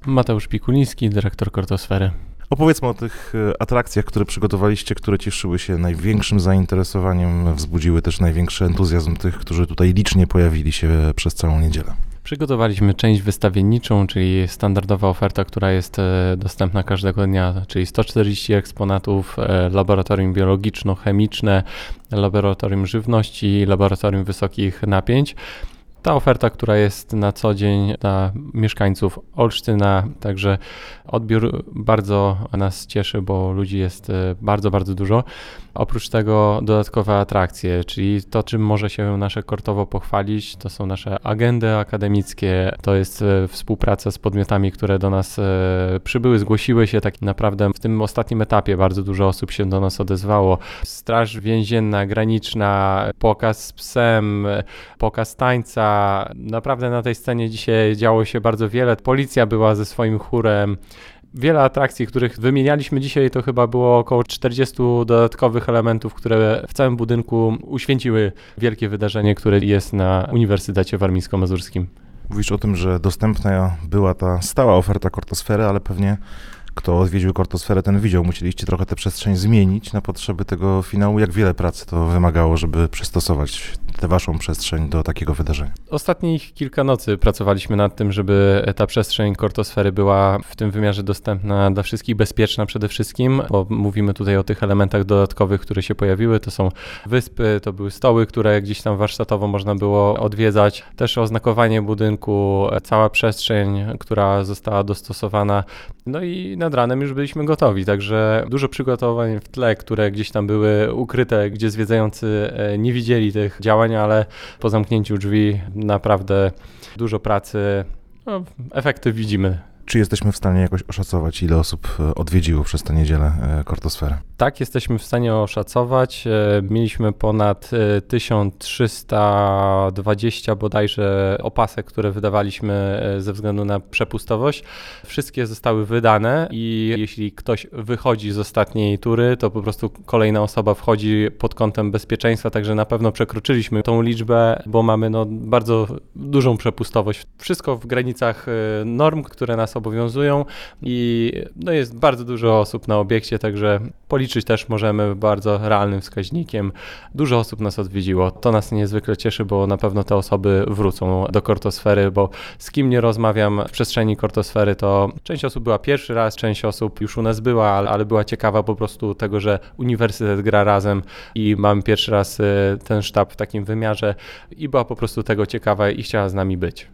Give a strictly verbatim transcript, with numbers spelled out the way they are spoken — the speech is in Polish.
Mateusz Pikuliński, dyrektor Kortosfery. Opowiedzmy o tych atrakcjach, które przygotowaliście, które cieszyły się największym zainteresowaniem, wzbudziły też największy entuzjazm tych, którzy tutaj licznie pojawili się przez całą niedzielę. Przygotowaliśmy część wystawienniczą, czyli standardowa oferta, która jest dostępna każdego dnia, czyli sto czterdzieści eksponatów, laboratorium biologiczno-chemiczne, laboratorium żywności, laboratorium wysokich napięć. Ta oferta, która jest na co dzień dla mieszkańców Olsztyna, także odbiór bardzo nas cieszy, bo ludzi jest bardzo, bardzo dużo. Oprócz tego dodatkowe atrakcje, czyli to, czym może się nasze Kortowo pochwalić, to są nasze agendy akademickie, to jest współpraca z podmiotami, które do nas przybyły, zgłosiły się. Tak naprawdę w tym ostatnim etapie bardzo dużo osób się do nas odezwało. Straż więzienna, graniczna, pokaz z psem, pokaz tańca. Naprawdę na tej scenie dzisiaj działo się bardzo wiele. Policja była ze swoim chórem. Wiele atrakcji, których wymienialiśmy dzisiaj, to chyba było około czterdziestu dodatkowych elementów, które w całym budynku uświęciły wielkie wydarzenie, które jest na Uniwersytecie Warmińsko-Mazurskim. Mówisz o tym, że dostępna była ta stała oferta Kortosfery, ale pewnie kto odwiedził Kortosferę, ten widział. Musieliście trochę tę przestrzeń zmienić na potrzeby tego finału. Jak wiele pracy to wymagało, żeby przystosować tę waszą przestrzeń do takiego wydarzenia? Ostatnich kilka nocy pracowaliśmy nad tym, żeby ta przestrzeń Kortosfery była w tym wymiarze dostępna dla wszystkich, bezpieczna przede wszystkim, bo mówimy tutaj o tych elementach dodatkowych, które się pojawiły. To są wyspy, to były stoły, które gdzieś tam warsztatowo można było odwiedzać. Też oznakowanie budynku, cała przestrzeń, która została dostosowana. No i nad ranem już byliśmy gotowi, także dużo przygotowań w tle, które gdzieś tam były ukryte, gdzie zwiedzający nie widzieli tych działań, ale po zamknięciu drzwi naprawdę dużo pracy, no, efekty widzimy. Czy jesteśmy w stanie jakoś oszacować, ile osób odwiedziło przez tę niedzielę Kortosferę? Tak, jesteśmy w stanie oszacować. Mieliśmy ponad tysiąc trzysta dwadzieścia bodajże opasek, które wydawaliśmy ze względu na przepustowość. Wszystkie zostały wydane i jeśli ktoś wychodzi z ostatniej tury, to po prostu kolejna osoba wchodzi pod kątem bezpieczeństwa, także na pewno przekroczyliśmy tą liczbę, bo mamy no, bardzo dużą przepustowość. Wszystko w granicach norm, które nas obowiązują i no jest bardzo dużo osób na obiekcie, także policzyć też możemy bardzo realnym wskaźnikiem. Dużo osób nas odwiedziło. To nas niezwykle cieszy, bo na pewno te osoby wrócą do Kortosfery, bo z kim nie rozmawiam w przestrzeni Kortosfery, to część osób była pierwszy raz, część osób już u nas była, ale była ciekawa po prostu tego, że uniwersytet gra razem i mamy pierwszy raz ten sztab w takim wymiarze i była po prostu tego ciekawa i chciała z nami być.